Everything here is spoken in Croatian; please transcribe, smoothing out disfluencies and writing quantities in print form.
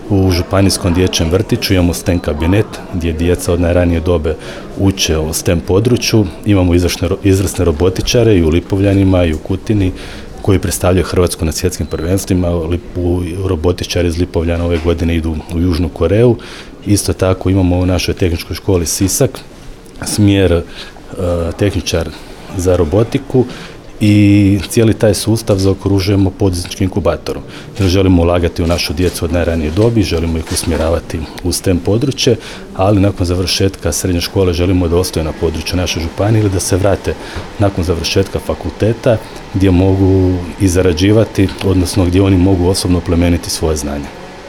U županijskom dječjem vrtiću imamo STEM kabinet gdje djeca od najranije dobe uče o STEM području. Imamo izvrsne robotičare i u Lipovljanima i u Kutini koji predstavljaju Hrvatsku na svjetskim prvenstvima. Robotičari iz Lipovljana ove godine idu u Južnu Koreju. Isto tako imamo u našoj tehničkoj školi Sisak smjer tehničar za robotiku i cijeli taj sustav zaokružujemo poduzetničkim inkubatorom. Jer želimo ulagati u našu djecu od najranije dobi, želimo ih usmjeravati u STEM područje, ali nakon završetka srednje škole želimo da ostaju na području naše županije ili da se vrate nakon završetka fakulteta gdje mogu i zarađivati, odnosno gdje oni mogu osobno plemeniti svoje znanje.